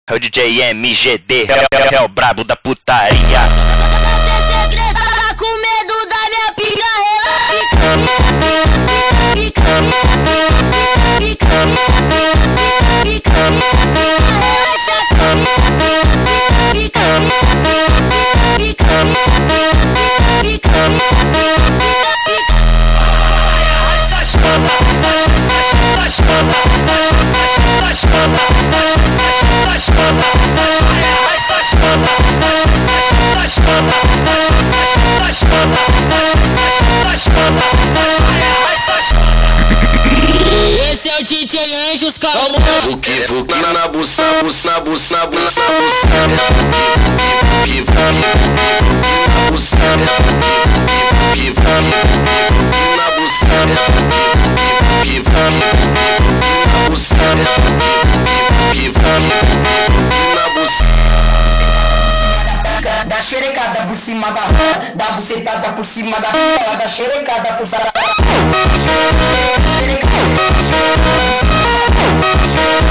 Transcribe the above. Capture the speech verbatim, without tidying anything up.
É o D J M G D, é, é, é o brabo da putaria. Tá com medo da minha pica, esse é o D J Anjos, calma. Fuki, fuki na buça, buça, buça, buça, buça. Fuki, fuki, na buça. Fuki, fuki na buça. Fuki, fuki na buça. Fuki, fuki na buça. Da xerecada por cima da roda, da bucetada por cima da roda, da xerecada por cima da roda.